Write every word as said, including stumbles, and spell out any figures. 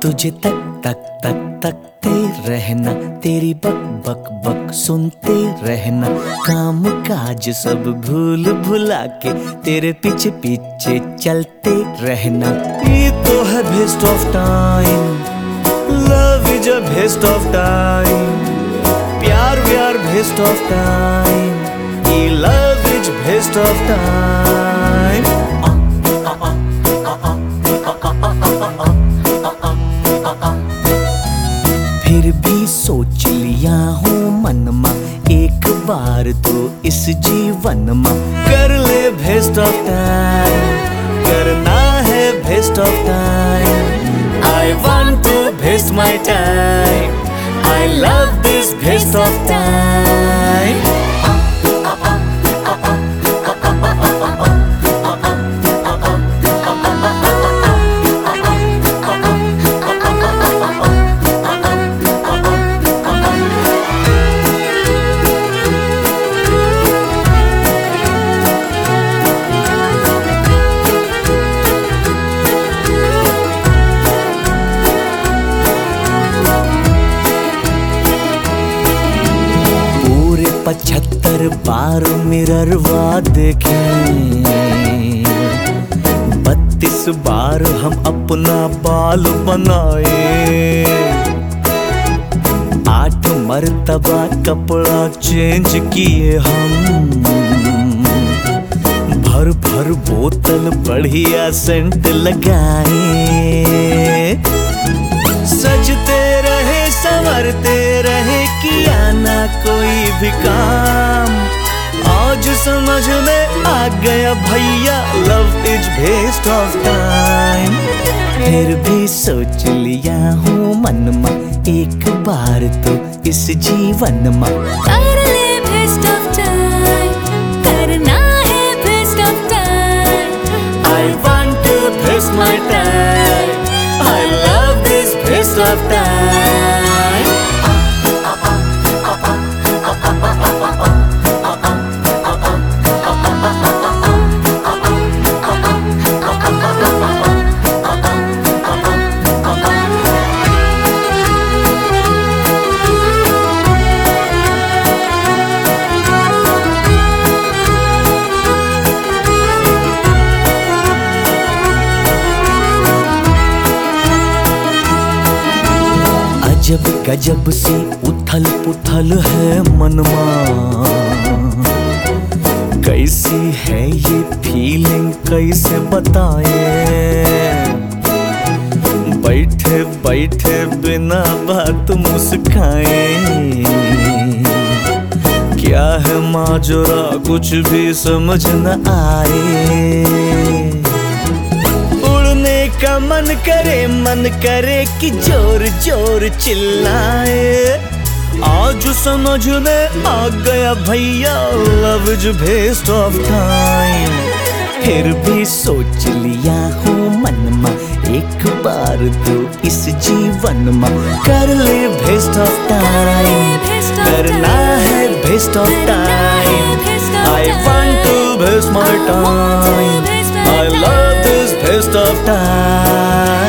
तुझे तक तक तक तकते रहना, तेरी बक बक बक सुनते रहना, काम काज सब भूल भुला के तेरे पीछे पीछे चलते रहना। ये तो है best of time, love is a best of time, प्यार व्यार बेस्ट ऑफ टाइम, ये love is best of time. फिर भी सोच लिया हूँ मन मा, एक बार तो इस जीवन मा कर ले बेस्ट ऑफ टाइम, करना है best of time. I want to best my time, I love this best of time. पचहत्तर बार मिररवा देखे, बत्तीस बार हम अपना बाल बनाए, आठ मर्तबा कपड़ा चेंज किए हम, भर भर बोतल बढ़िया सेंट लगाए, सजते रहे संवरते रहे किया ना कोई भी काम। आज समझ में आ गया भैया love is best of time. फिर भी सोच लिया हूँ मन मा, एक बार तो इस जीवन मा कर ले बेस्ट ऑफ टाइम, करना है best of time. I want to best my time, I love this best of time. अजब गजब सी उथल पुथल है मनमा, कैसी है ये फीलिंग कैसे बताए, बैठे बैठे बिना बात मुस्काए, क्या है माजरा कुछ भी समझ न आए, का मन करे मन करे कि जोर जोर चिल्लाए। आज समझ में आ गया भैया love is best of time. फिर भी सोच लिया हूँ मन मा, एक बार तो इस जीवन मा कर ले बेस्ट ऑफ टाइम, करना है best of time. I want to best my time, I love this best of time.